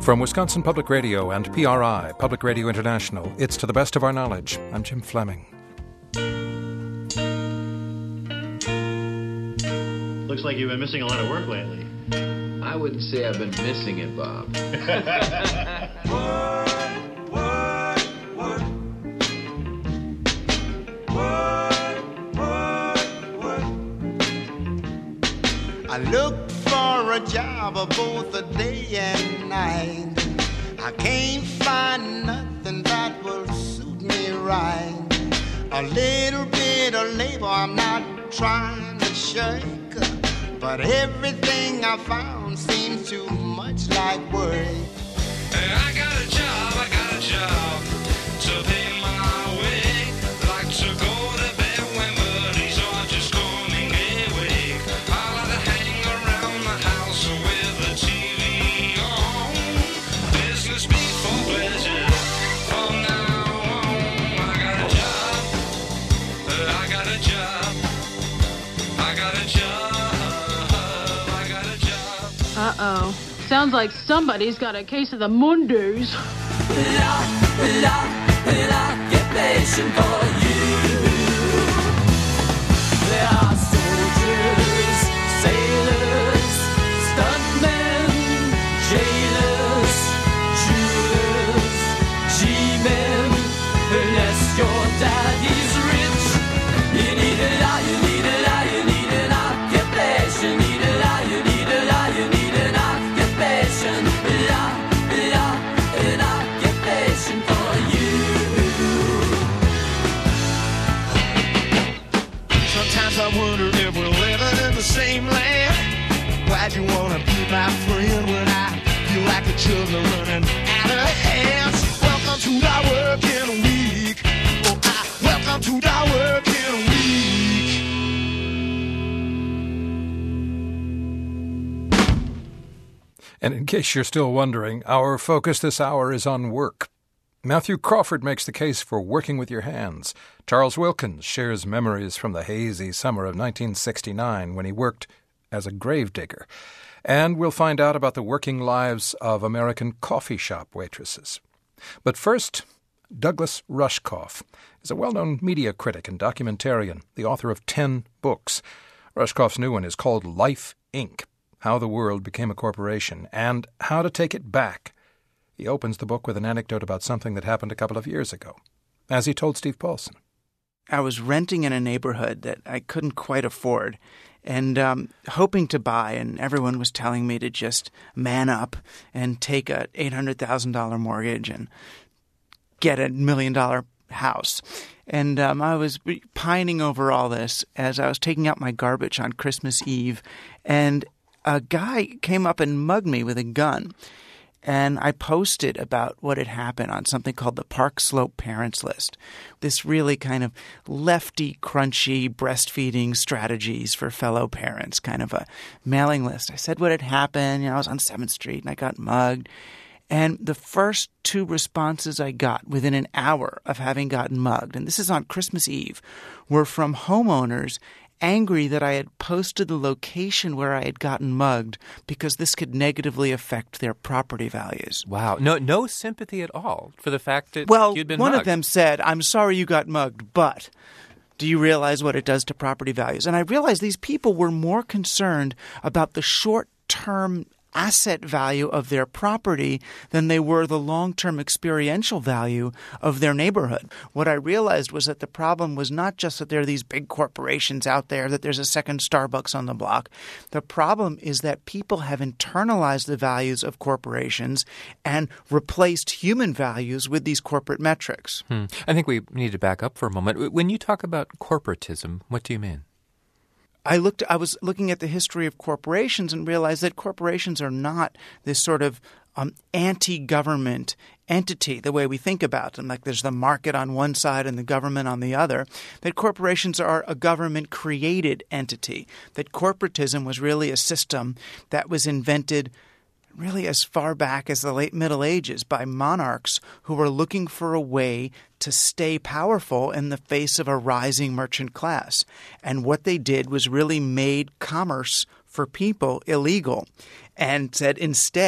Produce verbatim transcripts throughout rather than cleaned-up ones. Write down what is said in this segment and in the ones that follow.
From Wisconsin Public Radio and P R I, Public Radio International, it's To the Best of Our Knowledge. I'm Jim Fleming. Looks like you've been missing a lot of work lately. I wouldn't say I've been missing it, Bob. Work, work, work. Work, work, work. I look for a job both a day and night. I can't find nothing that will suit me right. A little bit of labor I'm not trying to shirk, but everything I found seems too much like work. Hey, I got a job, I got a job to pay my way. Like to go to bed when buddies are just coming away. I like to hang around the house with the T V on. Business speak for pleasure. From now on, I got a job. I got a job. I got a job. Uh-oh. Sounds like somebody's got a case of the Mondays. La, la, la, get patient for you. There are soldiers, sailors, stuntmen, jailers, jewelers, G-men. Unless your daddy's rich, you need a lot, you need a lot, you need an occupation. Need a lot, you need a lot, you need an occupation. La, la, an occupation for you. Sometimes I wonder if we're living in the same land. Why'd you wanna be my friend when I feel like the children are running out of hands? Welcome to the working week. Oh, I welcome to the working week. And in case you're still wondering, our focus this hour is on work. Matthew Crawford makes the case for working with your hands. Charles Wilkins shares memories from the hazy summer of nineteen sixty-nine when he worked as a gravedigger. And we'll find out about the working lives of American coffee shop waitresses. But first, Douglas Rushkoff is a well-known media critic and documentarian, the author of ten books. Rushkoff's new one is called Life, Incorporated. How the World Became a Corporation, and How to Take It Back. He opens the book with an anecdote about something that happened a couple of years ago, as he told Steve Paulson. I was renting in a neighborhood that I couldn't quite afford and um, hoping to buy, and everyone was telling me to just man up and take a eight hundred thousand dollars mortgage and get a million-dollar house. And um, I was pining over all this as I was taking out my garbage on Christmas Eve, and a guy came up and mugged me with a gun. And I posted about what had happened on something called the Park Slope Parents List. This really kind of lefty, crunchy breastfeeding strategies for fellow parents, kind of a mailing list. I said what had happened. You know, I was on seventh Street and I got mugged. And the first two responses I got within an hour of having gotten mugged, and this is on Christmas Eve, were from homeowners angry that I had posted the location where I had gotten mugged because this could negatively affect their property values. Wow. No no sympathy at all for the fact that well, you'd been one mugged. of them said, I'm sorry you got mugged, but do you realize what it does to property values? And I realized these people were more concerned about the short-term asset value of their property than they were the long-term experiential value of their neighborhood. What I realized was that the problem was not just that there are these big corporations out there, that there's a second Starbucks on the block. The problem is that people have internalized the values of corporations and replaced human values with these corporate metrics. Hmm. I think we need to back up for a moment. When you talk about corporatism, what do you mean? I looked. I was looking at the history of corporations and realized that corporations are not this sort of um, anti-government entity the way we think about them. Like there's the market on one side and the government on the other. That corporations are a government-created entity. That corporatism was really a system that was invented really as far back as the late Middle Ages by monarchs who were looking for a way to stay powerful in the face of a rising merchant class. And what they did was really made commerce for people illegal and said instead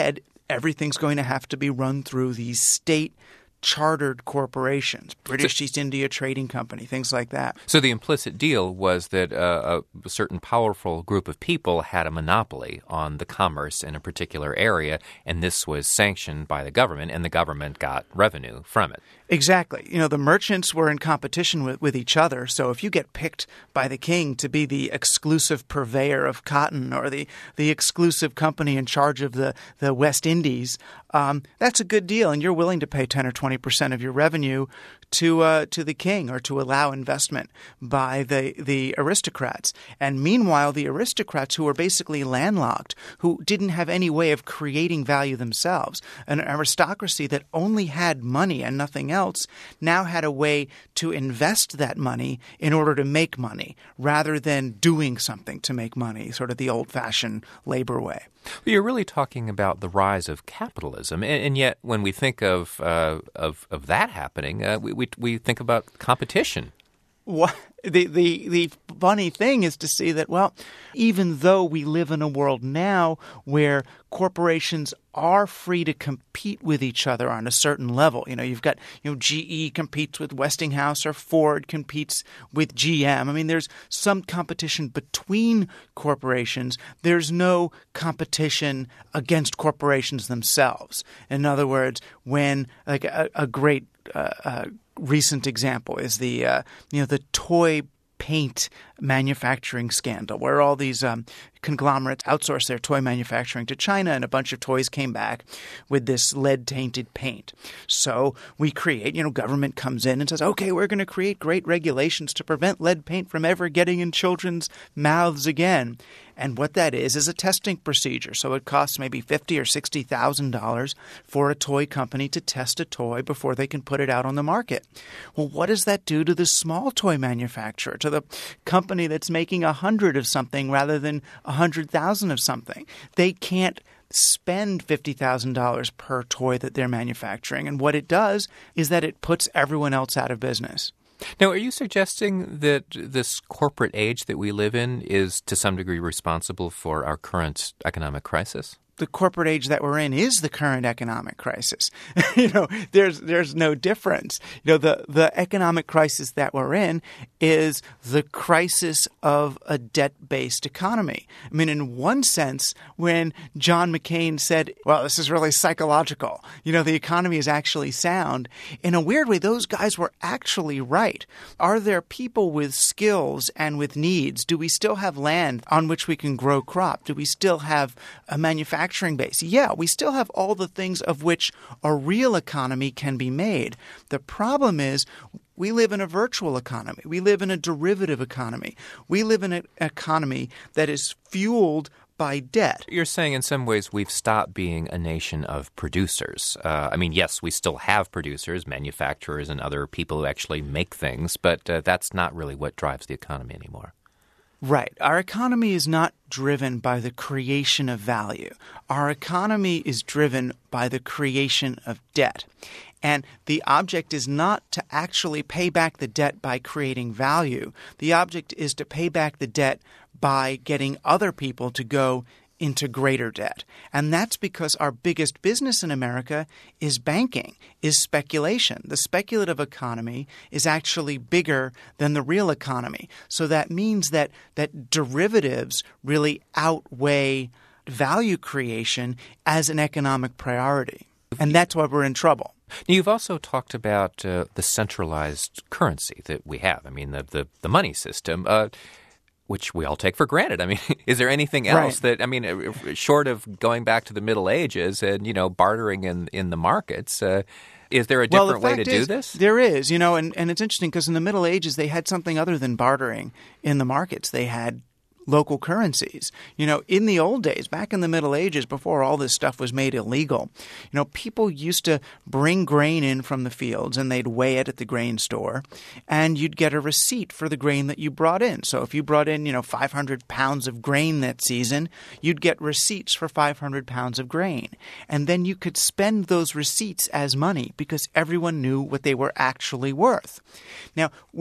everything's going to have to be run through these state chartered corporations, British East India Trading Company, things like that. So the implicit deal was that uh, a certain powerful group of people had a monopoly on the commerce in a particular area, and this was sanctioned by the government, and the government got revenue from it. Exactly. You know, the merchants were in competition with, with each other. So if you get picked by the king to be the exclusive purveyor of cotton or the, the exclusive company in charge of the, the West Indies, um, that's a good deal. And you're willing to pay ten or twenty percent of your revenue to uh, to the king or to allow investment by the, the aristocrats. And meanwhile, the aristocrats, who were basically landlocked, who didn't have any way of creating value themselves, an aristocracy that only had money and nothing else, now had a way to invest that money in order to make money rather than doing something to make money, sort of the old-fashioned labor way. Well, you're really talking about the rise of capitalism, and, and yet when we think of uh, of, of that happening, uh, we, we we think about competition. What, the, the, the funny thing is to see that, well, even though we live in a world now where corporations are free to compete with each other on a certain level, you know, you've got, you know, G E competes with Westinghouse or Ford competes with G M. I mean, there's some competition between corporations. There's no competition against corporations themselves. In other words, when like a, a great uh, uh, recent example is the uh, you know the toy paint manufacturing scandal, where all these um, conglomerates outsourced their toy manufacturing to China, and a bunch of toys came back with this lead-tainted paint. So we create, you know, government comes in and says, okay, we're going to create great regulations to prevent lead paint from ever getting in children's mouths again. And what that is is a testing procedure. So it costs maybe fifty thousand dollars or sixty thousand dollars for a toy company to test a toy before they can put it out on the market. Well, what does that do to the small toy manufacturer, to the company that's making a hundred of something rather than a hundred thousand of something? They can't spend fifty thousand dollars per toy that they're manufacturing. And what it does is that it puts everyone else out of business. Now, are you suggesting that this corporate age that we live in is to some degree responsible for our current economic crisis? The corporate age that we're in is the current economic crisis. you know, there's there's no difference. You know, the, the economic crisis that we're in is the crisis of a debt-based economy. I mean, in one sense, when John McCain said, well, this is really psychological, you know, the economy is actually sound, in a weird way, those guys were actually right. Are there people with skills and with needs? Do we still have land on which we can grow crop? Do we still have a manufacturing base? Yeah, we still have all the things of which a real economy can be made. The problem is we live in a virtual economy. We live in a derivative economy. We live in an economy that is fueled by debt. You're saying in some ways we've stopped being a nation of producers. Uh, I mean, yes, we still have producers, manufacturers, and other people who actually make things, but uh, that's not really what drives the economy anymore. Right. Our economy is not driven by the creation of value. Our economy is driven by the creation of debt. And the object is not to actually pay back the debt by creating value. The object is to pay back the debt by getting other people to go into greater debt. And that's because our biggest business in America is banking, is speculation. The speculative economy is actually bigger than the real economy. So that means that that derivatives really outweigh value creation as an economic priority. And that's why we're in trouble. Now, you've also talked about uh, the centralized currency that we have. I mean, the, the, the money system. Uh, which we all take for granted. I mean, is there anything else right. that, I mean, short of going back to the Middle Ages and, you know, bartering in, in the markets, uh, is there a different well, way to is, do this? There is, you know, and, and it's interesting because in the Middle Ages, they had something other than bartering in the markets. They had local currencies. You know, in the old days, back in the Middle Ages, before all this stuff was made illegal, you know, people used to bring grain in from the fields and they'd weigh it at the grain store and you'd get a receipt for the grain that you brought in. So if you brought in, you know, five hundred pounds of grain that season, you'd get receipts for five hundred pounds of grain. And then you could spend those receipts as money because everyone knew what they were actually worth. Now, when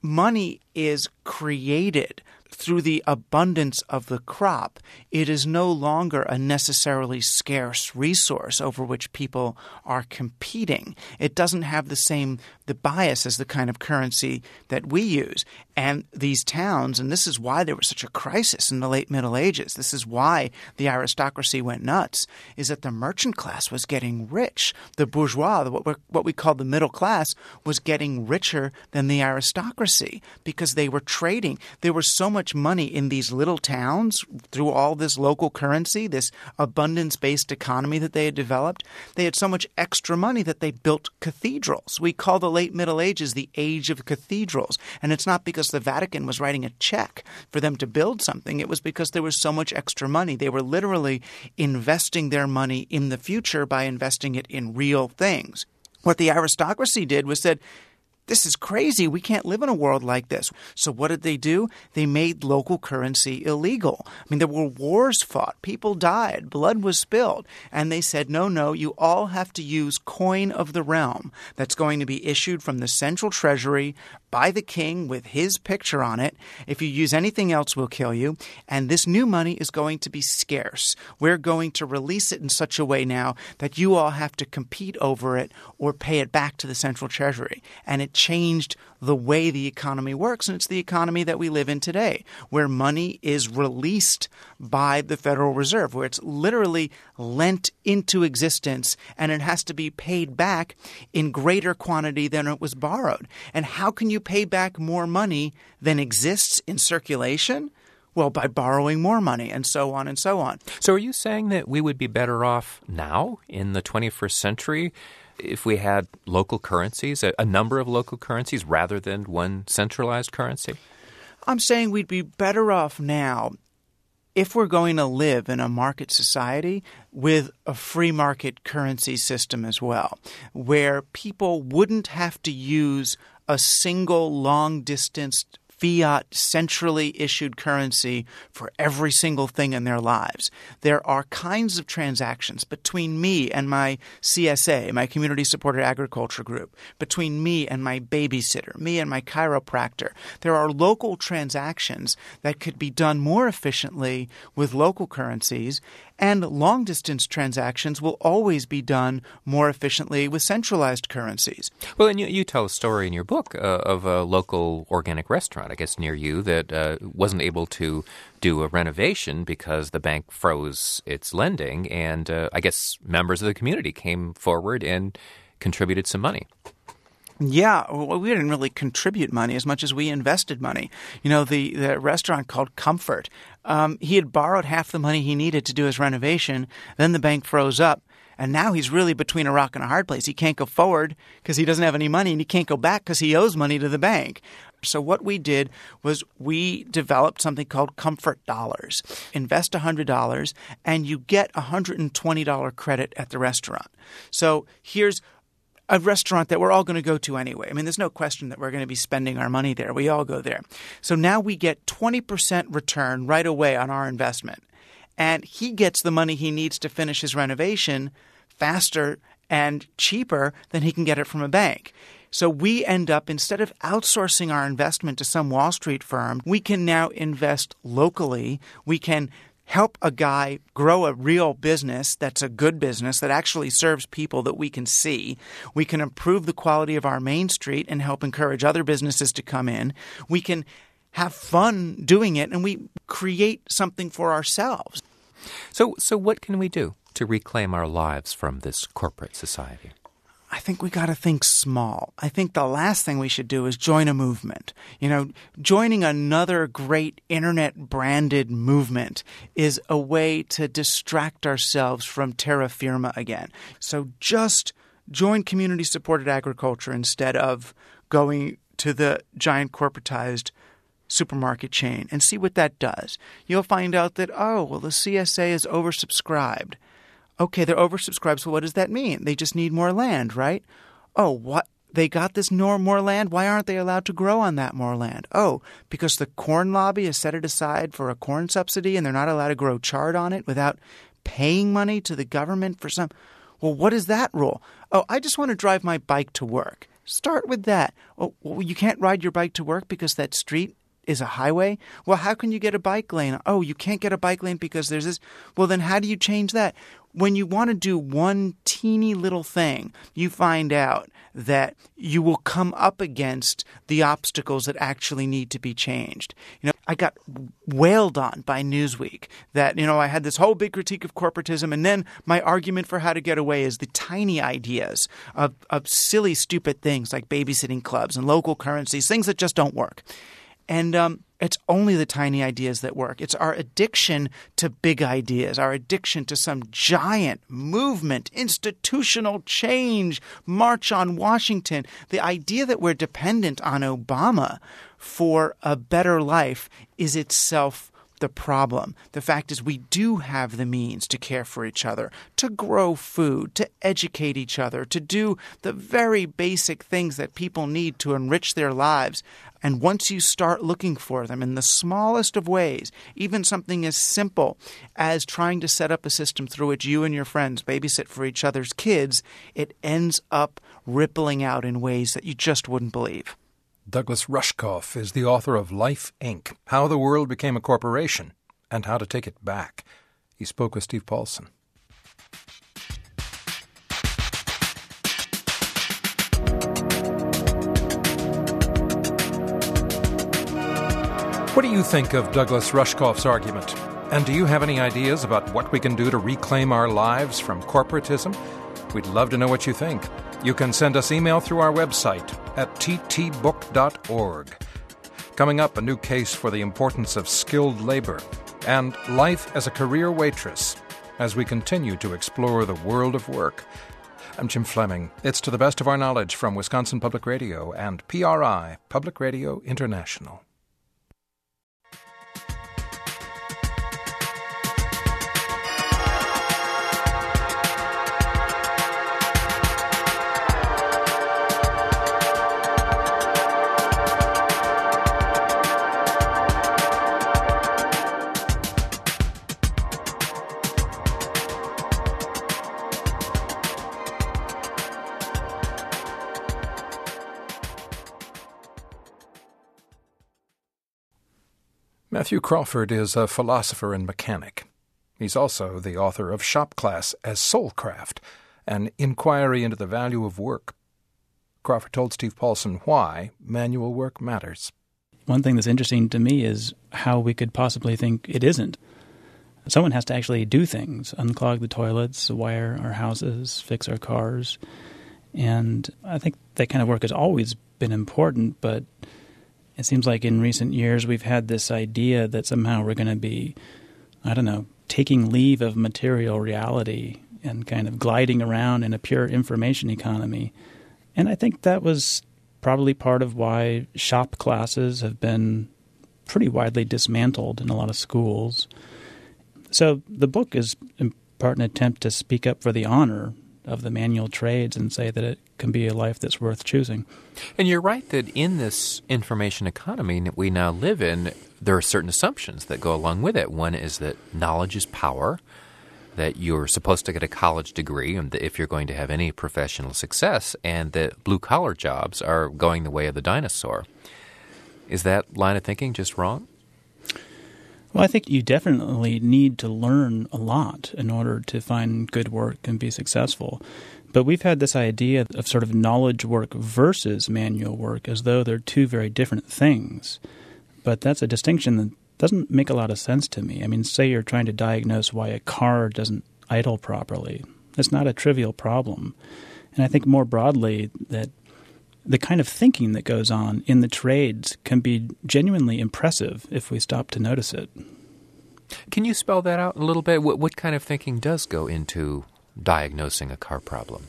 money is created through the abundance of the crop, it is no longer a necessarily scarce resource over which people are competing. It doesn't have the same the bias as the kind of currency that we use. And these towns, and this is why there was such a crisis in the late Middle Ages, this is why the aristocracy went nuts, is that the merchant class was getting rich. The bourgeois, what, we're, what we call the middle class, was getting richer than the aristocracy because they were trading. There was so much money in these little towns through all this local currency, this abundance-based economy that they had developed. They had so much extra money that they built cathedrals. We call the late Middle Ages the age of cathedrals. And it's not because the Vatican was writing a check for them to build something. It was because there was so much extra money. They were literally investing their money in the future by investing it in real things. What the aristocracy did was said, this is crazy. We can't live in a world like this. So what did they do? They made local currency illegal. I mean, there were wars fought. People died. Blood was spilled. And they said, no, no, you all have to use coin of the realm that's going to be issued from the central treasury by the king with his picture on it. If you use anything else, we'll kill you. And this new money is going to be scarce. We're going to release it in such a way now that you all have to compete over it or pay it back to the central treasury. And it changed the way the economy works, and it's the economy that we live in today, where money is released by the Federal Reserve, where it's literally lent into existence, and it has to be paid back in greater quantity than it was borrowed. And how can you pay back more money than exists in circulation? Well, by borrowing more money, and so on and so on. So are you saying that we would be better off now in the twenty-first century if we had local currencies, a, a number of local currencies, rather than one centralized currency? I'm saying we'd be better off now if we're going to live in a market society with a free market currency system as well, where people wouldn't have to use a single long-distance fiat centrally issued currency for every single thing in their lives. There are kinds of transactions between me and my C S A, my Community Supported Agriculture Group, between me and my babysitter, me and my chiropractor. There are local transactions that could be done more efficiently with local currencies, and long-distance transactions will always be done more efficiently with centralized currencies. Well, and you, you tell a story in your book uh, of a local organic restaurant, I guess, near you that uh, wasn't able to do a renovation because the bank froze its lending, and uh, I guess members of the community came forward and contributed some money. Yeah, well, we didn't really contribute money as much as we invested money. You know, the, the restaurant called Comfort, um, he had borrowed half the money he needed to do his renovation. Then the bank froze up, and now he's really between a rock and a hard place. He can't go forward because he doesn't have any money, and he can't go back because he owes money to the bank. So what we did was we developed something called Comfort Dollars. Invest one hundred dollars, and you get a one hundred twenty dollars credit at the restaurant. So here's a restaurant that we're all going to go to anyway. I mean, there's no question that we're going to be spending our money there. We all go there. So now we get twenty percent return right away on our investment. And he gets the money he needs to finish his renovation faster and cheaper than he can get it from a bank. So we end up, instead of outsourcing our investment to some Wall Street firm, we can now invest locally. We can help a guy grow a real business that's a good business that actually serves people that we can see. We can improve the quality of our main street and help encourage other businesses to come in. We can have fun doing it, and we create something for ourselves. So, so what can we do to reclaim our lives from this corporate society? I think we got to think small. I think the last thing we should do is join a movement. You know, joining another great internet-branded movement is a way to distract ourselves from terra firma again. So just join community-supported agriculture instead of going to the giant corporatized supermarket chain and see what that does. You'll find out that, oh, well, the C S A is oversubscribed. Okay, they're oversubscribed, so what does that mean? They just need more land, right? Oh, what? They got this more land? Why aren't they allowed to grow on that more land? Oh, because the corn lobby has set it aside for a corn subsidy and they're not allowed to grow chard on it without paying money to the government for some... Well, what is that rule? Oh, I just want to drive my bike to work. Start with that. Oh, well, you can't ride your bike to work because that street is a highway? Well, how can you get a bike lane? Oh, you can't get a bike lane because there's this. Well, then how do you change that? When you want to do one teeny little thing, you find out that you will come up against the obstacles that actually need to be changed. You know, I got wailed on by Newsweek that, you know, I had this whole big critique of corporatism, and then my argument for how to get away is the tiny ideas of, of silly, stupid things like babysitting clubs and local currencies, things that just don't work. And um, it's only the tiny ideas that work. It's our addiction to big ideas, our addiction to some giant movement, institutional change, March on Washington. The idea that we're dependent on Obama for a better life is itself the problem. The fact is we do have the means to care for each other, to grow food, to educate each other, to do the very basic things that people need to enrich their lives. And once you start looking for them in the smallest of ways, even something as simple as trying to set up a system through which you and your friends babysit for each other's kids, it ends up rippling out in ways that you just wouldn't believe. Douglas Rushkoff is the author of Life, Incorporated, How the World Became a Corporation and How to Take It Back. He spoke with Steve Paulson. What do you think of Douglas Rushkoff's argument? And do you have any ideas about what we can do to reclaim our lives from corporatism? We'd love to know what you think. You can send us email through our website at t t book dot org. Coming up, a new case for the importance of skilled labor and life as a career waitress as we continue to explore the world of work. I'm Jim Fleming. It's To the Best of Our Knowledge from Wisconsin Public Radio and P R I, Public Radio International. Matthew Crawford is a philosopher and mechanic. He's also the author of Shop Class as Soulcraft, an inquiry into the value of work. Crawford told Steve Paulson why manual work matters. One thing that's interesting to me is how we could possibly think it isn't. Someone has to actually do things, unclog the toilets, wire our houses, fix our cars. And I think that kind of work has always been important, but it seems like in recent years we've had this idea that somehow we're going to be, I don't know, taking leave of material reality and kind of gliding around in a pure information economy. And I think that was probably part of why shop classes have been pretty widely dismantled in a lot of schools. So the book is in part an attempt to speak up for the honor of the manual trades and say that it can be a life that's worth choosing. And you're right that in this information economy that we now live in, there are certain assumptions that go along with it. One is that knowledge is power, that you're supposed to get a college degree and that if you're going to have any professional success, and that blue-collar jobs are going the way of the dinosaur. Is that line of thinking just wrong? Well, I think you definitely need to learn a lot in order to find good work and be successful. But we've had this idea of sort of knowledge work versus manual work as though they're two very different things. But that's a distinction that doesn't make a lot of sense to me. I mean, say you're trying to diagnose why a car doesn't idle properly. It's not a trivial problem. And I think more broadly that the kind of thinking that goes on in the trades can be genuinely impressive if we stop to notice it. Can you spell that out a little bit? What, what kind of thinking does go into diagnosing a car problem?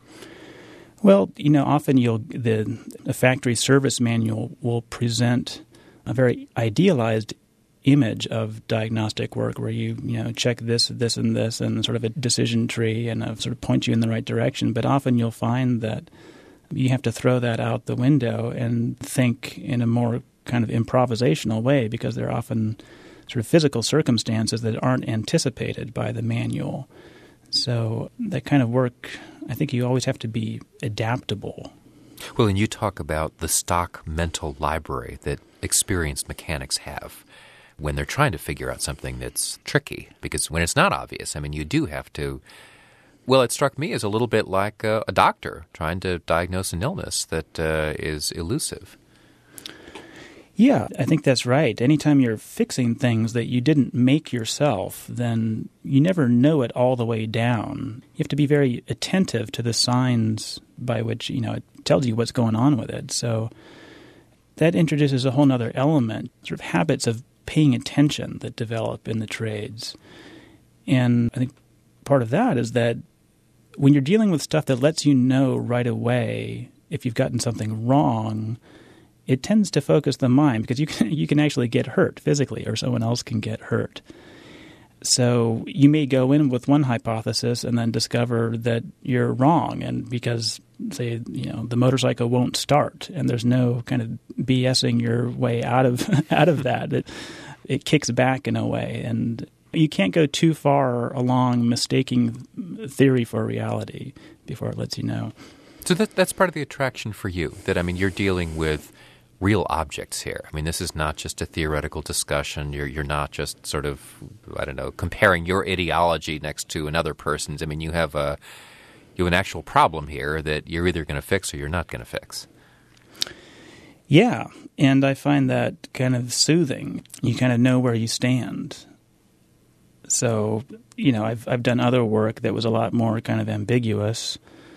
Well, you know, often you'll the a factory service manual will present a very idealized image of diagnostic work where you, you know, check this, this, and this, and sort of a decision tree and a sort of point you in the right direction. But often you'll find that you have to throw that out the window and think in a more kind of improvisational way because there are often sort of physical circumstances that aren't anticipated by the manual. So that kind of work, I think you always have to be adaptable Well, and you talk about the stock mental library that experienced mechanics have when they're trying to figure out something that's tricky, because when it's not obvious, I mean, you do have to. Well, it struck me as a little bit like a, a doctor trying to diagnose an illness that uh, is elusive. Yeah, I think that's right. Anytime you're fixing things that you didn't make yourself, then you never know it all the way down. You have to be very attentive to the signs by which, you know, it tells you what's going on with it. So that introduces a whole other element, sort of habits of paying attention that develop in the trades. And I think part of that is that when you're dealing with stuff that lets you know right away if you've gotten something wrong, it tends to focus the mind because you can you can actually get hurt physically, or someone else can get hurt. So you may go in with one hypothesis and then discover that you're wrong, and because, say, you know, the motorcycle won't start, and there's no kind of BSing your way out of out of that. It it kicks back in a way, and you can't go too far along mistaking theory for reality before it lets you know. So that that's part of the attraction for you. That I mean, you're dealing with real objects here. I mean, this is not just a theoretical discussion. You're you're not just sort of, I don't know, comparing your ideology next to another person's. I mean, you have a you have an actual problem here that you're either going to fix or you're not going to fix. Yeah, and I find that kind of soothing. You kind of know where you stand. So, you know, I've I've done other work that was a lot more kind of ambiguous.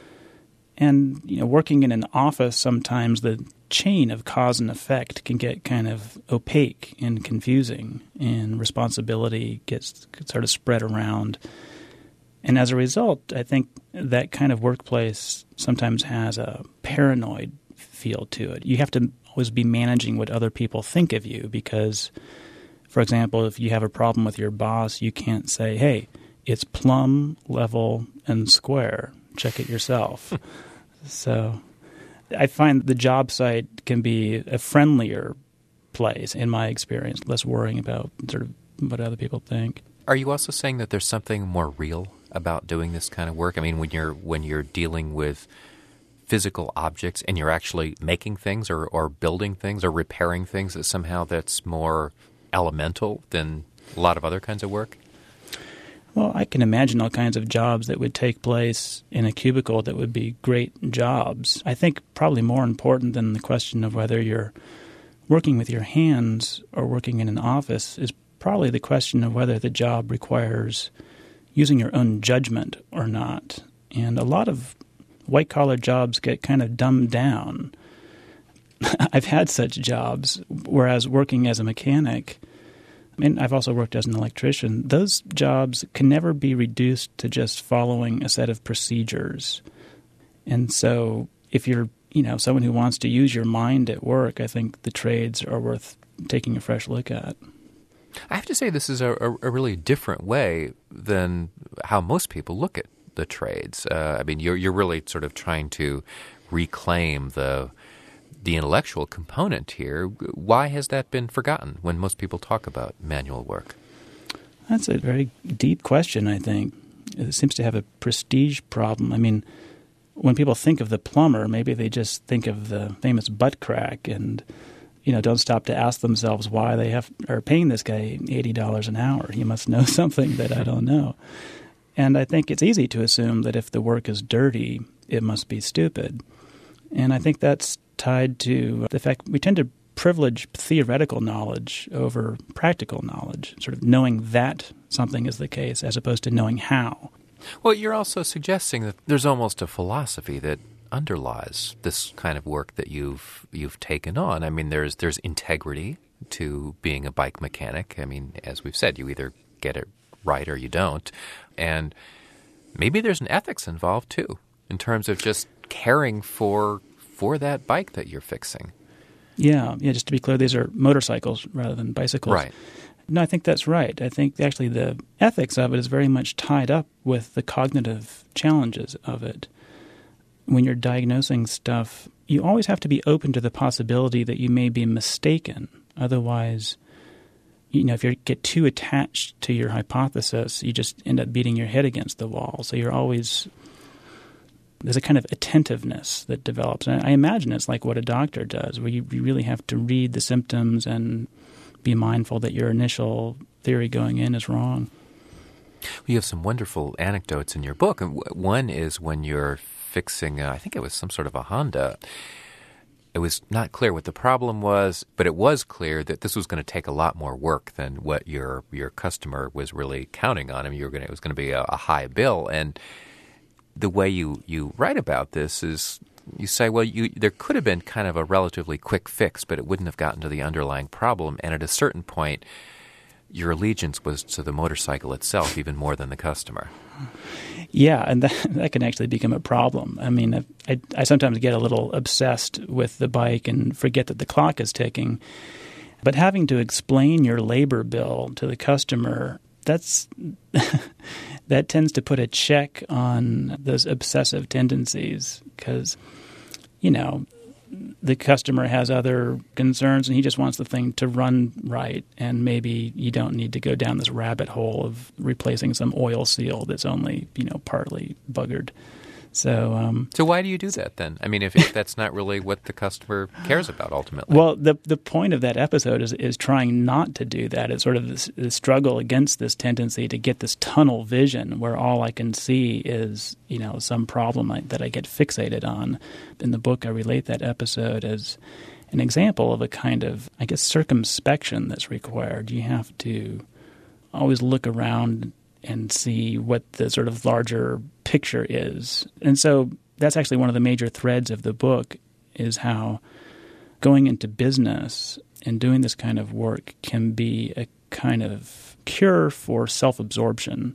And, you know, working in an office, sometimes the chain of cause and effect can get kind of opaque and confusing, and responsibility gets sort of spread around. And as a result, I think that kind of workplace sometimes has a paranoid feel to it. You have to always be managing what other people think of you because, for example, if you have a problem with your boss, you can't say, hey, it's plumb, level, and square. Check it yourself. So I find the job site can be a friendlier place, in my experience, less worrying about sort of what other people think. Are you also saying that there's something more real about doing this kind of work? I mean, when you're when you're dealing with physical objects and you're actually making things or, or building things or repairing things, that somehow that's more elemental than a lot of other kinds of work? Well, I can imagine all kinds of jobs that would take place in a cubicle that would be great jobs. I think probably more important than the question of whether you're working with your hands or working in an office is probably the question of whether the job requires using your own judgment or not. And a lot of white-collar jobs get kind of dumbed down. I've had such jobs, whereas working as a mechanic, and I've also worked as an electrician, those jobs can never be reduced to just following a set of procedures. And so if you're, you know, someone who wants to use your mind at work, I think the trades are worth taking a fresh look at. I have to say this is a, a, a really different way than how most people look at the trades. Uh, I mean, you're you're really sort of trying to reclaim the the intellectual component here. Why has that been forgotten when most people talk about manual work? That's a very deep question, I think. It seems to have a prestige problem. I mean, when people think of the plumber, maybe they just think of the famous butt crack and, you know, don't stop to ask themselves why they have are paying this guy eighty dollars an hour. He must know something that I don't know. And I think it's easy to assume that if the work is dirty, it must be stupid. And I think that's tied to the fact we tend to privilege theoretical knowledge over practical knowledge, sort of knowing that something is the case as opposed to knowing how. Well, you're also suggesting that there's almost a philosophy that underlies this kind of work that you've you've taken on. I mean, there's there's integrity to being a bike mechanic. I mean, as we've said, you either get it right or you don't. And maybe there's an ethics involved too, in terms of just caring for for that bike that you're fixing. Yeah, yeah. Just to be clear, these are motorcycles rather than bicycles. Right. No, I think that's right. I think actually the ethics of it is very much tied up with the cognitive challenges of it. When you're diagnosing stuff, you always have to be open to the possibility that you may be mistaken. Otherwise, you know, if you get too attached to your hypothesis, you just end up beating your head against the wall. So you're always there's a kind of attentiveness that develops. And I imagine it's like what a doctor does, where you, you really have to read the symptoms and be mindful that your initial theory going in is wrong. You have some wonderful anecdotes in your book. And one is when you're fixing, uh, I think it was some sort of a Honda. It was not clear what the problem was, but it was clear that this was going to take a lot more work than what your your customer was really counting on. I mean, you were going to, it was going to be a, a high bill. And the way you, you write about this is you say, well, you there could have been kind of a relatively quick fix, but it wouldn't have gotten to the underlying problem. And at a certain point, your allegiance was to the motorcycle itself even more than the customer. Yeah, and that, that can actually become a problem. I mean, I, I sometimes get a little obsessed with the bike and forget that the clock is ticking. But having to explain your labor bill to the customer, that's that tends to put a check on those obsessive tendencies because, you know, the customer has other concerns and he just wants the thing to run right, and maybe you don't need to go down this rabbit hole of replacing some oil seal that's only, you know, partly buggered. So um, so why do you do that then? I mean, if, if that's not really what the customer cares about ultimately. Well, the the point of that episode is is trying not to do that. It's sort of this, this struggle against this tendency to get this tunnel vision where all I can see is, you know, some problem I, that I get fixated on. In the book, I relate that episode as an example of a kind of, I guess, circumspection that's required. You have to always look around and see what the sort of larger picture is. And so that's actually one of the major threads of the book is how going into business and doing this kind of work can be a kind of cure for self-absorption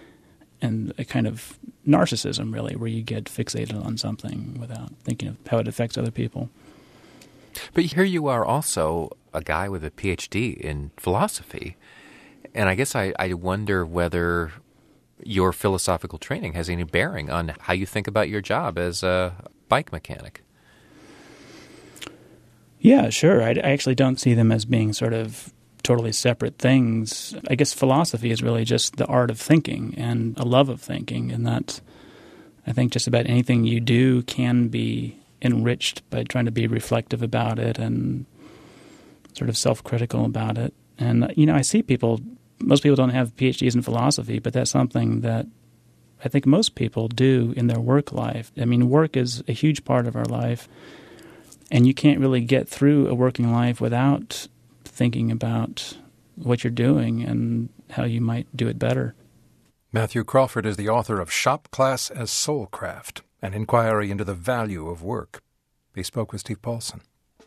and a kind of narcissism, really, where you get fixated on something without thinking of how it affects other people. But here you are also a guy with a P H D in philosophy. And I guess I, I wonder whether your philosophical training has any bearing on how you think about your job as a bike mechanic. Yeah, sure. I, I actually don't see them as being sort of totally separate things. I guess philosophy is really just the art of thinking and a love of thinking, and that I think just about anything you do can be enriched by trying to be reflective about it and sort of self-critical about it. And, you know, I see people, most people don't have P H Ds in philosophy, but that's something that I think most people do in their work life. I mean, work is a huge part of our life, and you can't really get through a working life without thinking about what you're doing and how you might do it better. Matthew Crawford is the author of Shop Class as Soulcraft, an inquiry into the value of work. He spoke with Steve Paulson.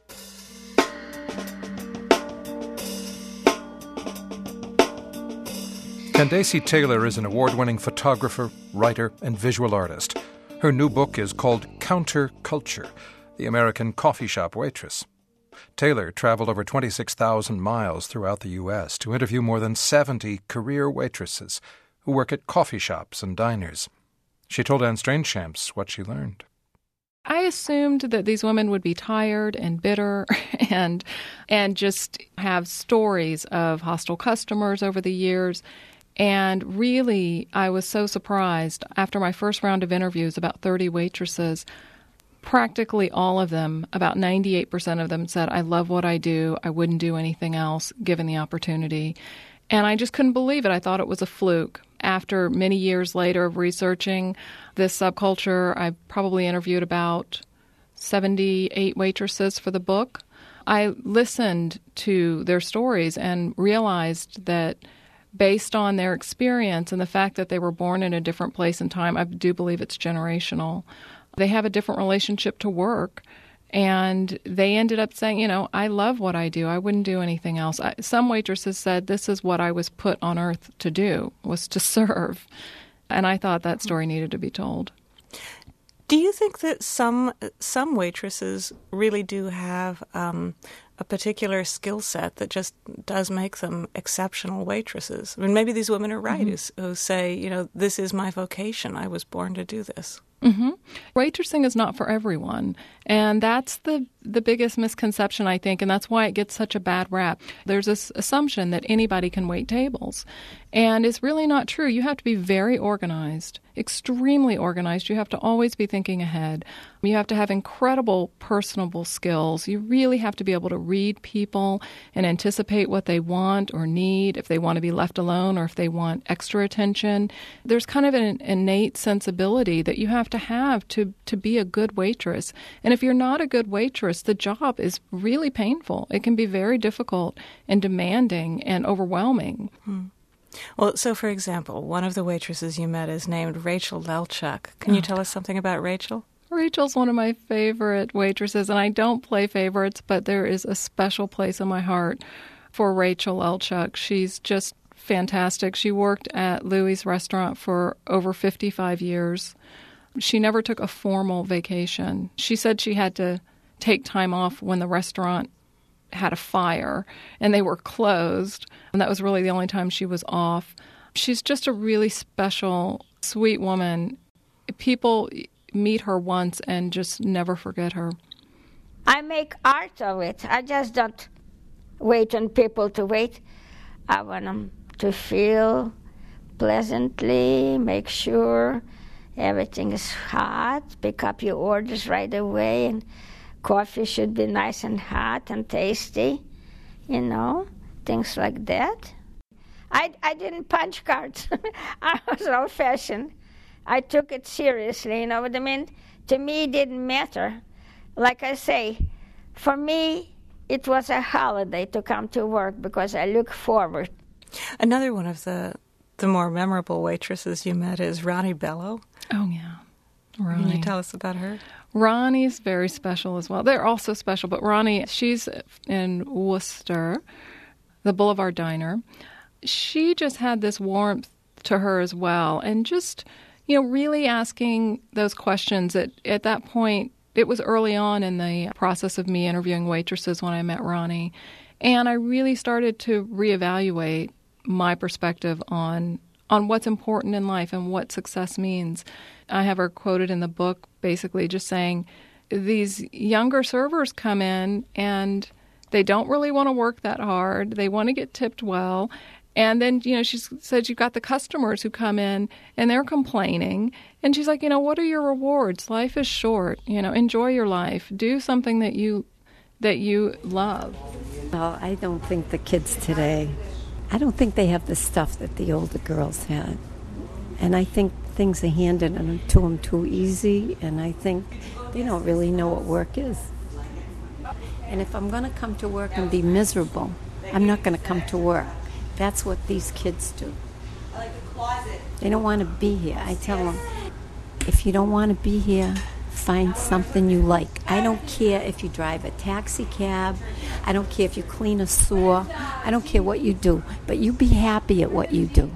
Candace Taylor is an award-winning photographer, writer, and visual artist. Her new book is called Counterculture, The American Coffee Shop Waitress. Taylor traveled over twenty-six thousand miles throughout the U S to interview more than seventy career waitresses who work at coffee shops and diners. She told Anne Strangeshamps what she learned. I assumed that these women would be tired and bitter and and just have stories of hostile customers over the years. And really, I was so surprised. After my first round of interviews, about thirty waitresses, practically all of them, about ninety-eight percent of them said, I love what I do. I wouldn't do anything else given the opportunity. And I just couldn't believe it. I thought it was a fluke. After many years later of researching this subculture, I probably interviewed about seventy-eight waitresses for the book. I listened to their stories and realized that based on their experience and the fact that they were born in a different place and time, I do believe it's generational. They have a different relationship to work, and they ended up saying, you know, I love what I do. I wouldn't do anything else. I, some waitresses said, this is what I was put on earth to do, was to serve. And I thought that story needed to be told. Do you think that some some waitresses really do have um, a particular skill set that just does make them exceptional waitresses? I mean, maybe these women are right mm-hmm. who, who say, you know, this is my vocation. I was born to do this. Mm-hmm. Waitressing is not for everyone, and that's the the biggest misconception, I think, and that's why it gets such a bad rap. There's this assumption that anybody can wait tables, and it's really not true. You have to be very organized, extremely organized. You have to always be thinking ahead. You have to have incredible personable skills. You really have to be able to read people and anticipate what they want or need, if they want to be left alone or if they want extra attention. There's kind of an innate sensibility that you have to have to, to be a good waitress. And if you're not a good waitress, the job is really painful. It can be very difficult and demanding and overwhelming. Hmm. Well, so for example, one of the waitresses you met is named Rachel Lelchuk. Can you tell us something about Rachel? Rachel's one of my favorite waitresses, and I don't play favorites, but there is a special place in my heart for Rachel Lelchuk. She's just fantastic. She worked at Louis' restaurant for over fifty-five years. She never took a formal vacation. She said she had to take time off when the restaurant had a fire and they were closed, and that was really the only time she was off. She's just a really special, sweet woman. People meet her once and just never forget her. I make art of it. I just don't wait on people to wait. I want them to feel pleasantly, make sure everything is hot, pick up your orders right away, and coffee should be nice and hot and tasty, you know, things like that. I, I didn't punch cards. I was old-fashioned. I took it seriously, you know what I mean? To me, it didn't matter. Like I say, for me, it was a holiday to come to work because I look forward. Another one of the the more memorable waitresses you met is Ronnie Bello. Oh, yeah. Ronnie. Can you tell us about her? Ronnie's very special as well. They're also special, but Ronnie, she's in Worcester, the Boulevard Diner. She just had this warmth to her as well, and just, you know, really asking those questions. At, at that point, it was early on in the process of me interviewing waitresses when I met Ronnie, and I really started to reevaluate my perspective on on what's important in life and what success means. I have her quoted in the book basically just saying, these younger servers come in and they don't really want to work that hard. They want to get tipped well. And then, you know, she said you've got the customers who come in and they're complaining. And she's like, you know, what are your rewards? Life is short. You know, enjoy your life. Do something that you that you love. Well, I don't think the kids today, I don't think they have the stuff that the older girls had. And I think things are handed to them too easy, and I think they don't really know what work is. And if I'm going to come to work and be miserable, I'm not going to come to work. That's what these kids do. They don't want to be here. I tell them, if you don't want to be here, find something you like. I don't care if you drive a taxi cab. I don't care if you clean a sewer. I don't care what you do, but you be happy at what you do.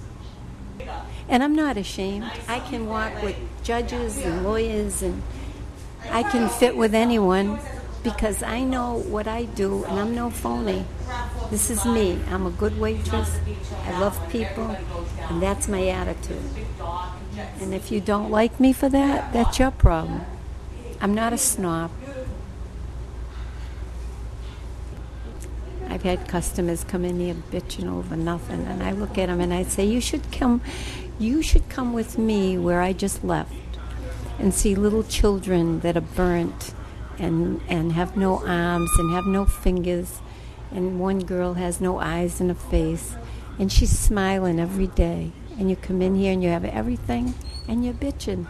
And I'm not ashamed. I can walk with judges and lawyers, and I can fit with anyone because I know what I do, and I'm no phony. This is me. I'm a good waitress. I love people, and that's my attitude. And if you don't like me for that, that's your problem. I'm not a snob. I've had customers come in here bitching over nothing, and I look at them and I say, you should come, you should come with me where I just left and see little children that are burnt and, and have no arms and have no fingers, and one girl has no eyes in her face, and she's smiling every day. And you come in here and you have everything, and you're bitching.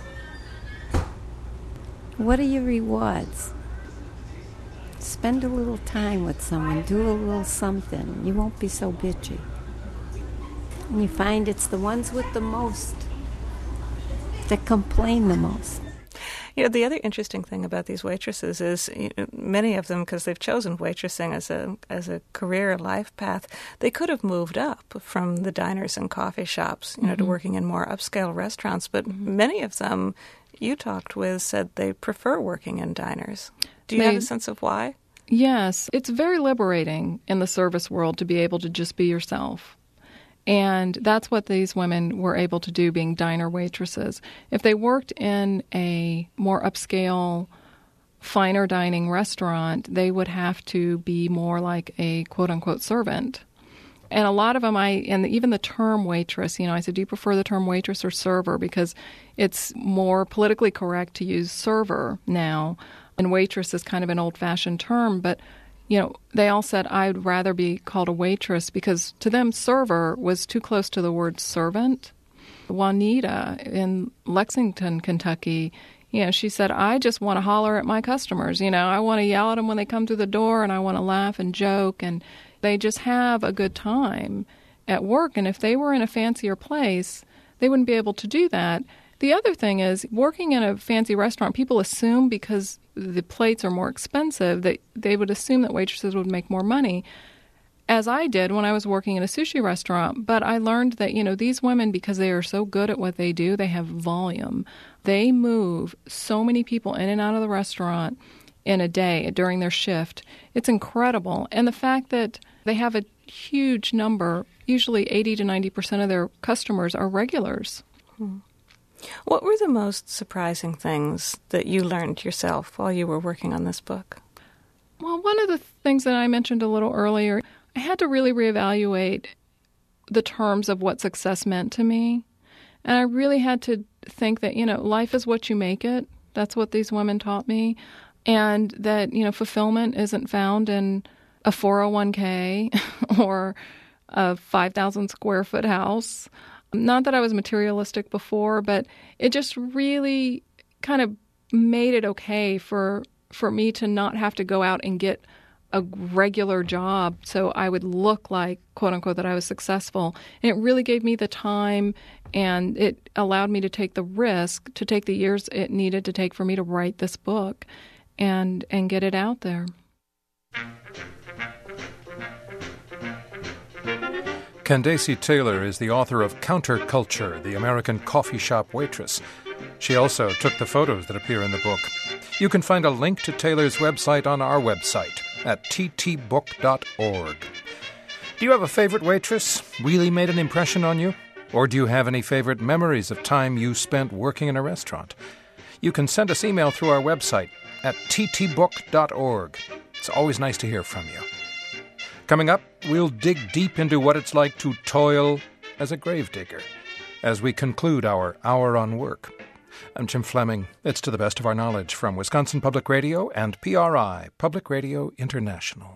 What are your rewards? Spend a little time with someone. Do a little something. You won't be so bitchy. And you find it's the ones with the most that complain the most. You know, the other interesting thing about these waitresses is, you know, many of them, because they've chosen waitressing as a as a career life path, they could have moved up from the diners and coffee shops, you know, mm-hmm. to working in more upscale restaurants. But mm-hmm. many of them you talked with said they prefer working in diners. Do you they, have a sense of why? Yes. It's very liberating in the service world to be able to just be yourself. And that's what these women were able to do, being diner waitresses. If they worked in a more upscale finer dining restaurant, they would have to be more like a quote-unquote servant. And a lot of them, I and even the term waitress, you know, I said, do you prefer the term waitress or server? Because it's more politically correct to use server now, and waitress is kind of an old-fashioned term. But, you know, they all said, I'd rather be called a waitress, because to them, server was too close to the word servant. Juanita in Lexington, Kentucky, you know, she said, I just want to holler at my customers. You know, I want to yell at them when they come through the door, and I want to laugh and joke, and they just have a good time at work. And if they were in a fancier place, they wouldn't be able to do that. The other thing is, working in a fancy restaurant, people assume because the plates are more expensive that they would assume that waitresses would make more money, as I did when I was working in a sushi restaurant. But I learned that, you know, these women, because they are so good at what they do, they have volume. They move so many people in and out of the restaurant in a day during their shift. It's incredible. And the fact that they have a huge number, usually eighty to ninety percent of their customers are regulars. Hmm. What were the most surprising things that you learned yourself while you were working on this book? Well, one of the things that I mentioned a little earlier, I had to really reevaluate the terms of what success meant to me. And I really had to think that, you know, life is what you make it. That's what these women taught me. And that, you know, fulfillment isn't found in a four oh one k or a five thousand square foot house. Not that I was materialistic before, but it just really kind of made it okay for for me to not have to go out and get a regular job so I would look like, quote unquote, that I was successful. And it really gave me the time, and it allowed me to take the risk, to take the years it needed to take for me to write this book and and get it out there. Candace Taylor is the author of Counterculture, the American Coffee Shop Waitress. She also took the photos that appear in the book. You can find a link to Taylor's website on our website at t t book dot org. Do you have a favorite waitress? Really made an impression on you? Or do you have any favorite memories of time you spent working in a restaurant? You can send us email through our website at t t book dot org. It's always nice to hear from you. Coming up, we'll dig deep into what it's like to toil as a gravedigger as we conclude our Hour on Work. I'm Jim Fleming. It's to the best of our knowledge from Wisconsin Public Radio and P R I, Public Radio International.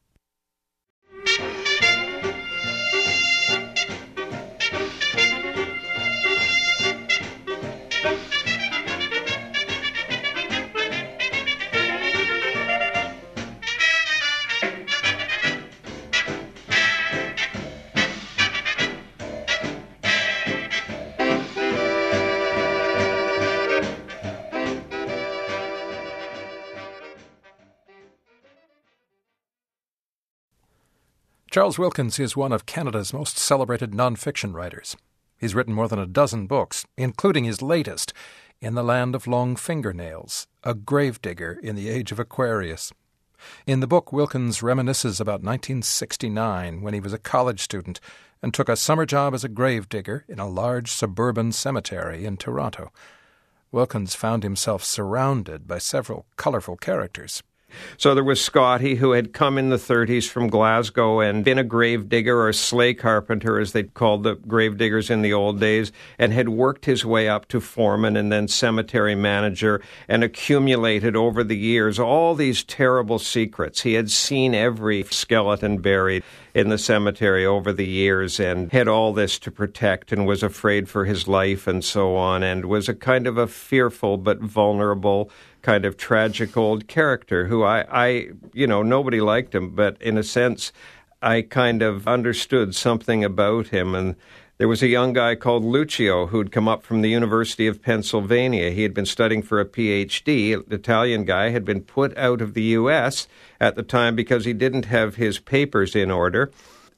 Charles Wilkins is one of Canada's most celebrated nonfiction writers. He's written more than a dozen books, including his latest, In the Land of Long Fingernails, a gravedigger in the age of Aquarius. In the book, Wilkins reminisces about nineteen sixty-nine, when he was a college student and took a summer job as a gravedigger in a large suburban cemetery in Toronto. Wilkins found himself surrounded by several colorful characters. So there was Scotty, who had come in the thirties from Glasgow and been a gravedigger, or a sleigh carpenter, as they called the gravediggers in the old days, and had worked his way up to foreman and then cemetery manager, and accumulated over the years all these terrible secrets. He had seen every skeleton buried in the cemetery over the years and had all this to protect, and was afraid for his life and so on, and was a kind of a fearful but vulnerable, kind of tragic old character who I, I, you know, nobody liked him, but in a sense, I kind of understood something about him. And there was a young guy called Lucio who'd come up from the University of Pennsylvania. He had been studying for a P H D. An Italian guy, had been put out of the U S at the time because he didn't have his papers in order.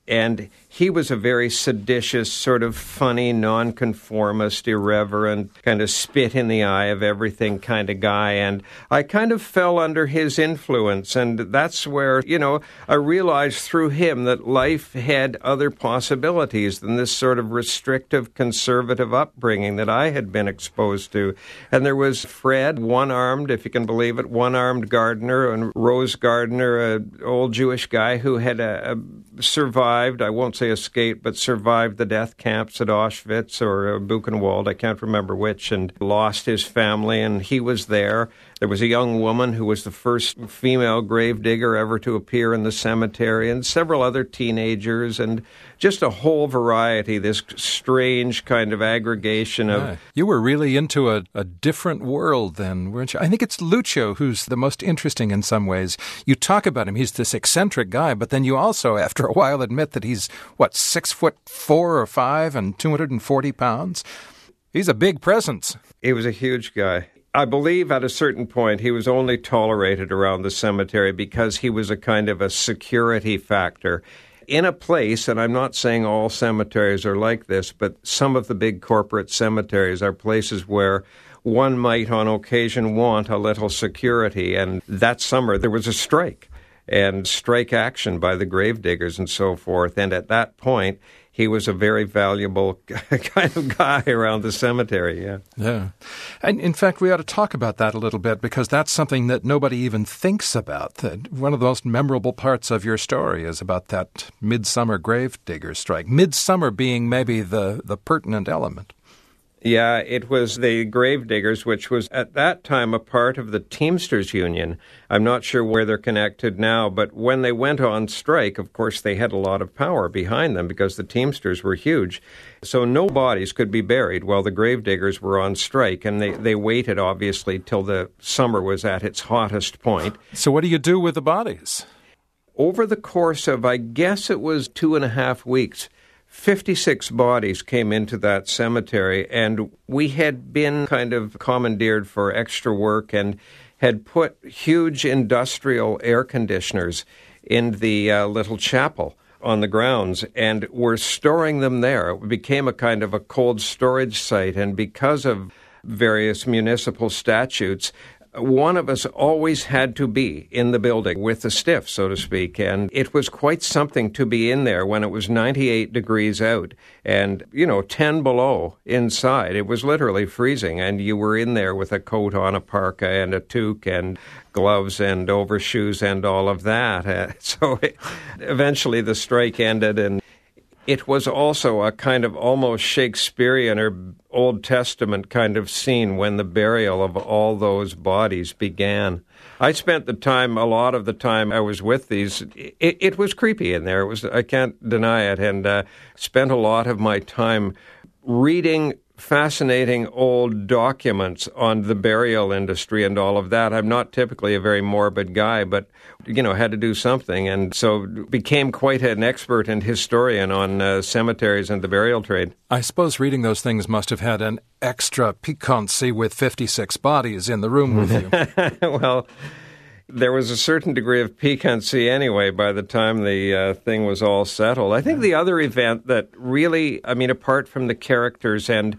And he was a very seditious, sort of funny, nonconformist, irreverent, kind of spit in the eye of everything kind of guy. And I kind of fell under his influence. And that's where, you know, I realized through him that life had other possibilities than this sort of restrictive, conservative upbringing that I had been exposed to. And there was Fred, one-armed, if you can believe it, one-armed gardener, and Rose Gardner, an old Jewish guy who had a, a survived, I won't say escaped, but survived the death camps at Auschwitz or uh, Buchenwald, I can't remember which, and lost his family, and he was there. There was a young woman who was the first female gravedigger ever to appear in the cemetery, and several other teenagers, and just a whole variety, this strange kind of aggregation of... Yeah. You were really into a, a different world then, weren't you? I think it's Lucio who's the most interesting in some ways. You talk about him, he's this eccentric guy, but then you also, after a while, admit that he's, what, six foot four or five and two hundred forty pounds? He's a big presence. He was a huge guy. I believe at a certain point he was only tolerated around the cemetery because he was a kind of a security factor. In a place, and I'm not saying all cemeteries are like this, but some of the big corporate cemeteries are places where one might on occasion want a little security. And that summer there was a strike, and strike action by the gravediggers and so forth. And at that point, he was a very valuable kind of guy around the cemetery, yeah. Yeah. And in fact, we ought to talk about that a little bit because that's something that nobody even thinks about. That one of the most memorable parts of your story is about that midsummer gravedigger strike. Midsummer being maybe the, the pertinent element. Yeah, it was the gravediggers, which was at that time a part of the Teamsters Union. I'm not sure where they're connected now, but when they went on strike, of course, they had a lot of power behind them because the Teamsters were huge. So no bodies could be buried while the gravediggers were on strike, and they, they waited, obviously, till the summer was at its hottest point. So what do you do with the bodies? Over the course of, I guess it was two and a half weeks, fifty-six bodies came into that cemetery, and we had been kind of commandeered for extra work and had put huge industrial air conditioners in the uh, little chapel on the grounds, and were storing them there. It became a kind of a cold storage site, and because of various municipal statutes, one of us always had to be in the building with the stiff, so to speak, and it was quite something to be in there when it was ninety-eight degrees out and, you know, ten below inside. It was literally freezing, and you were in there with a coat on, a parka, and a toque, and gloves, and overshoes, and all of that. Uh, so it, eventually the strike ended, and it was also a kind of almost Shakespearean or Old Testament kind of scene when the burial of all those bodies began. I spent the time, a lot of the time I was with these, it, it was creepy in there. It was, I can't deny it, and uh, spent a lot of my time reading fascinating old documents on the burial industry and all of that. I'm not typically a very morbid guy, but, you know, had to do something, and so became quite an expert and historian on uh, cemeteries and the burial trade. I suppose reading those things must have had an extra piquancy with fifty-six bodies in the room with you. Well, there was a certain degree of piquancy anyway by the time the uh, thing was all settled. I think the other event that really, I mean, apart from the characters, and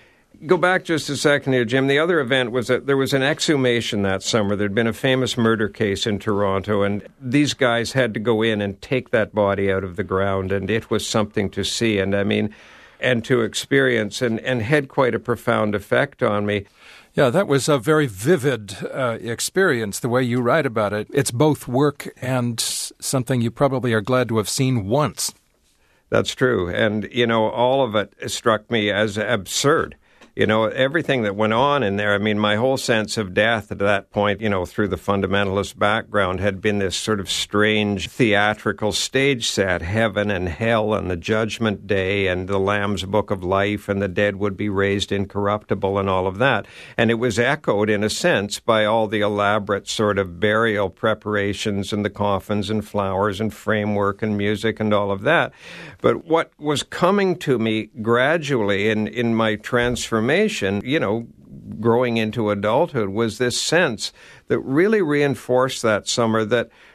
go back just a second here, Jim, the other event was that there was an exhumation that summer. There'd been a famous murder case in Toronto, and these guys had to go in and take that body out of the ground, and it was something to see, and I mean, and to experience, and, and had quite a profound effect on me. Yeah, that was a very vivid uh, experience, the way you write about it. It's both work and something you probably are glad to have seen once. That's true. And, you know, all of it struck me as absurd. You know, everything that went on in there, I mean, my whole sense of death at that point, you know, through the fundamentalist background, had been this sort of strange theatrical stage set, heaven and hell and the judgment day and the Lamb's Book of Life and the dead would be raised incorruptible and all of that. And it was echoed, in a sense, by all the elaborate sort of burial preparations and the coffins and flowers and framework and music and all of that. But what was coming to me gradually in, in my transformation, you know, growing into adulthood, was this sense that really reinforced that summer that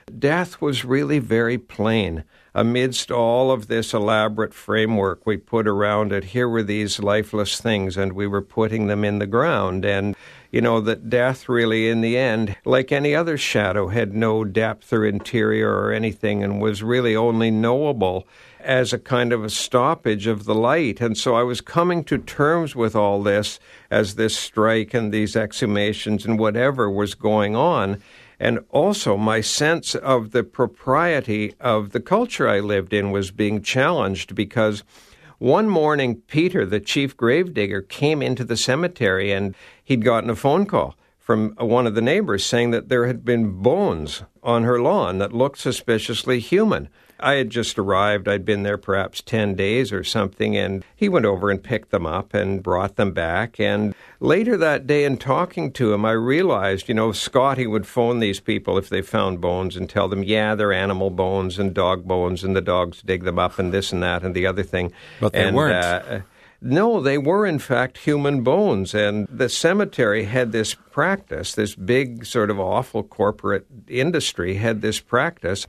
death was really very plain. Amidst all of this elaborate framework we put around it, here were these lifeless things, and we were putting them in the ground. And, you know, that death really, in the end, like any other shadow, had no depth or interior or anything, and was really only knowable as a kind of a stoppage of the light. And so I was coming to terms with all this as this strike and these exhumations and whatever was going on. And also my sense of the propriety of the culture I lived in was being challenged, because one morning Peter, the chief gravedigger, came into the cemetery, and he'd gotten a phone call from one of the neighbors saying that there had been bones on her lawn that looked suspiciously human. I had just arrived. I'd been there perhaps ten days or something, and he went over and picked them up and brought them back. And later that day, in talking to him, I realized, you know, Scotty would phone these people if they found bones and tell them, yeah, they're animal bones and dog bones, and the dogs dig them up and this and that and the other thing. But they and, weren't. Uh, No, they were, in fact, human bones. And the cemetery had this practice, this big sort of awful corporate industry had this practice.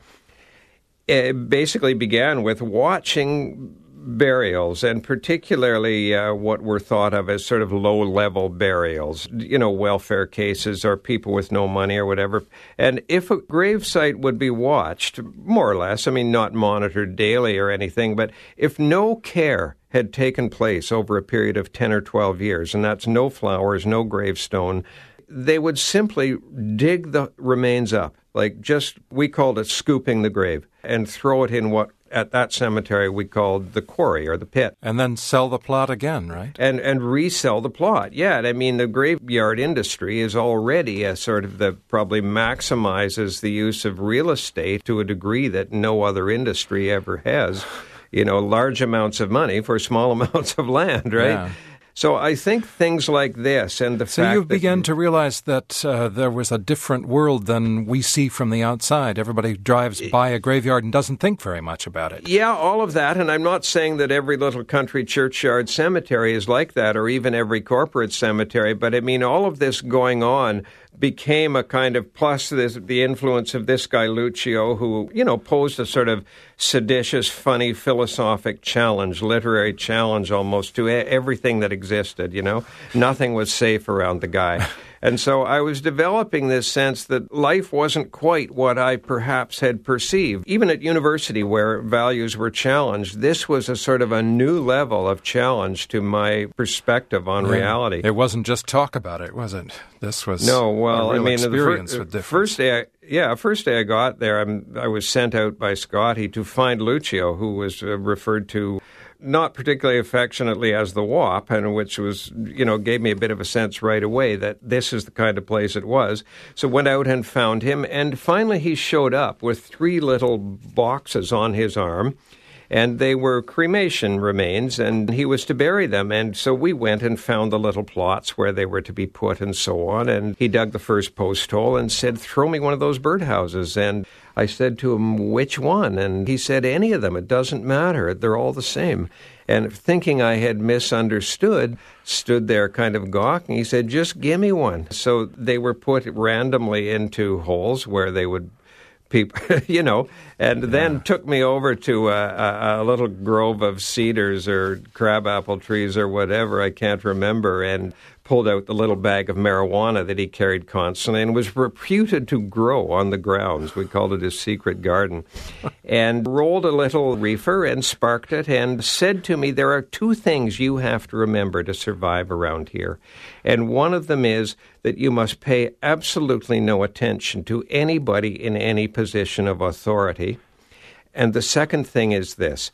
It basically began with watching burials, and particularly uh, what were thought of as sort of low-level burials, you know, welfare cases or people with no money or whatever. And if a gravesite would be watched, more or less, I mean, not monitored daily or anything, but if no care had taken place over a period of ten or twelve years, and that's no flowers, no gravestone, they would simply dig the remains up, like just, we called it scooping the grave, and throw it in what at that cemetery we called the quarry or the pit. And then sell the plot again, right? And and resell the plot. Yeah, I mean, the graveyard industry is already a sort of the, probably maximizes the use of real estate to a degree that no other industry ever has. You know, large amounts of money for small amounts of land, right? Yeah. So I think things like this and the so fact you that began to realize that uh, there was a different world than we see from the outside. Everybody drives by a graveyard and doesn't think very much about it. Yeah, all of that. And I'm not saying that every little country churchyard cemetery is like that, or even every corporate cemetery. But I mean, all of this going on became a kind of, plus this, the influence of this guy Lucio, who, you know, posed a sort of seditious, funny, philosophic challenge, literary challenge almost to everything that existed, you know. Nothing was safe around the guy. And so I was developing this sense that life wasn't quite what I perhaps had perceived. Even at university, where values were challenged, this was a sort of a new level of challenge to my perspective on Yeah. reality. It wasn't just talk about it, was it? This was no, well, a real I mean, experience the fir- with difference. first day, I, yeah, first day I got there, I'm, I was sent out by Scotty to find Lucio, who was uh, referred to not particularly affectionately as the W A P, and which was, you know, gave me a bit of a sense right away that this is the kind of place it was. So went out and found him, and finally he showed up with three little boxes on his arm, and they were cremation remains, and he was to bury them. And so we went and found the little plots where they were to be put and so on, and he dug the first post hole and said, throw me one of those birdhouses. And I said to him, which one? And he said, any of them. It doesn't matter. They're all the same. And thinking I had misunderstood, stood there kind of gawking. He said, just give me one. So they were put randomly into holes where they would people, you know, and then yeah. took me over to a, a, a little grove of cedars or crabapple trees or whatever, I can't remember, and pulled out the little bag of marijuana that he carried constantly and was reputed to grow on the grounds. We called it his secret garden. And rolled a little reefer and sparked it and said to me, there are two things you have to remember to survive around here. And one of them is that you must pay absolutely no attention to anybody in any position of authority. And the second thing is this.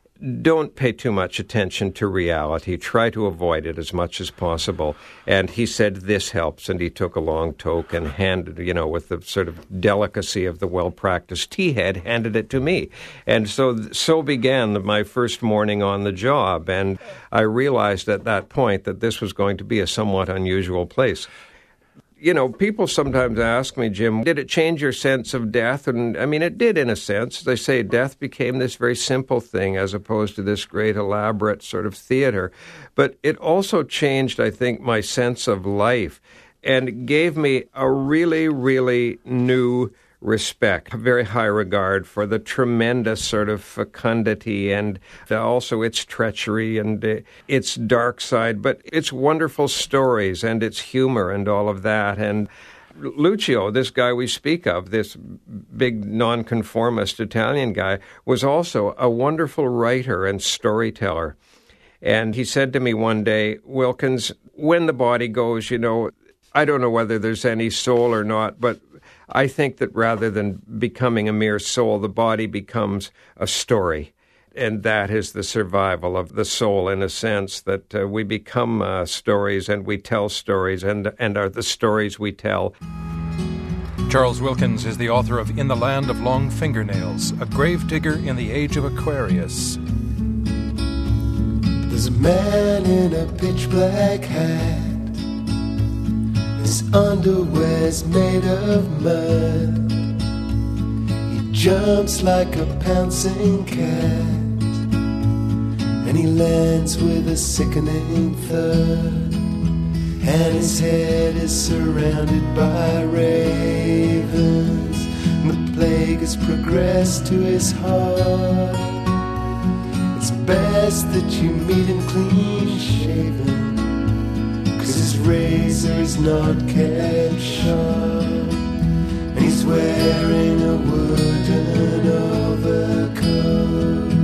Don't pay too much attention to reality. Try to avoid it as much as possible. And he said, this helps. And he took a long toke and handed, you know, with the sort of delicacy of the well-practiced tea head, handed it to me. And so so began my first morning on the job. And I realized at that point that this was going to be a somewhat unusual place. You know, people sometimes ask me, Jim, did it change your sense of death? And I mean, it did in a sense. They say death became this very simple thing as opposed to this great elaborate sort of theater. But it also changed, I think, my sense of life and gave me a really, really new respect, a very high regard for the tremendous sort of fecundity and the, also its treachery and uh, its dark side, but its wonderful stories and its humor and all of that. And Lucio, this guy we speak of, this big nonconformist Italian guy, was also a wonderful writer and storyteller. And he said to me one day, Wilkins, when the body goes, you know, I don't know whether there's any soul or not, but I think that rather than becoming a mere soul, the body becomes a story. And that is the survival of the soul, in a sense, that uh, we become uh, stories and we tell stories and, and are the stories we tell. Charles Wilkins is the author of In the Land of Long Fingernails, a gravedigger in the age of Aquarius. There's a man in a pitch-black hat. His underwear's made of mud. He jumps like a pouncing cat, and he lands with a sickening thud. And his head is surrounded by ravens, and the plague has progressed to his heart. It's best that you meet him clean-shaven, 'cause his razor is not kept sharp, and he's wearing a wooden overcoat.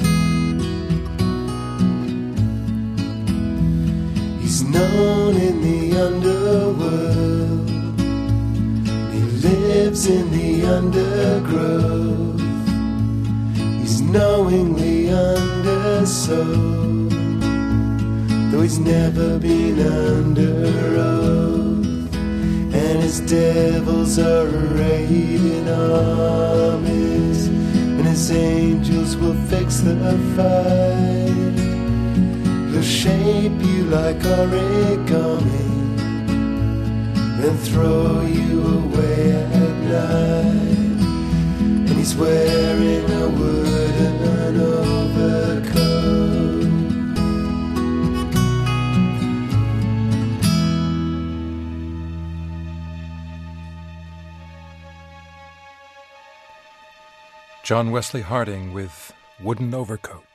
He's known in the underworld, he lives in the undergrowth, he's knowingly undersold, though he's never been under oath, and his devils are arrayed in armies, and his angels will fix the fight. He'll shape you like origami, then throw you away at night, and he's wearing a wooden overcoat. John Wesley Harding with Wooden Overcoat.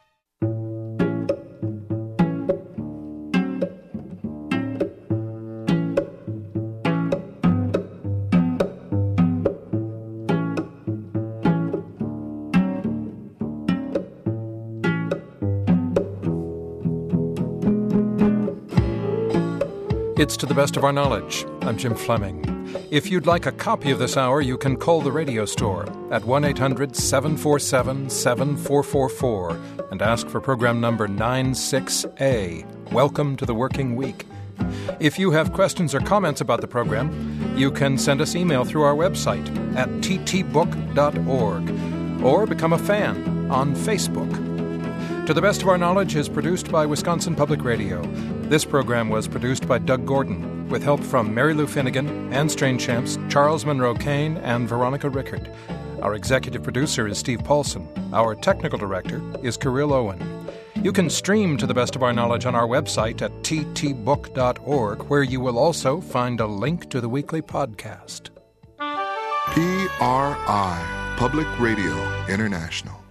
It's To the Best of Our Knowledge. I'm Jim Fleming. If you'd like a copy of this hour, you can call the radio store at one eight hundred seven four seven seven four four four and ask for program number nine six A. Welcome to the working week. If you have questions or comments about the program, you can send us email through our website at t t book dot org or become a fan on Facebook. To the Best of Our Knowledge is produced by Wisconsin Public Radio. This program was produced by Doug Gordon, with help from Mary Lou Finnegan, Ann Strainchamps, Charles Monroe Kane, and Veronica Rickard. Our executive producer is Steve Paulson. Our technical director is Kirill Owen. You can stream To the Best of Our Knowledge on our website at t t book dot org, where you will also find a link to the weekly podcast. P R I, Public Radio International.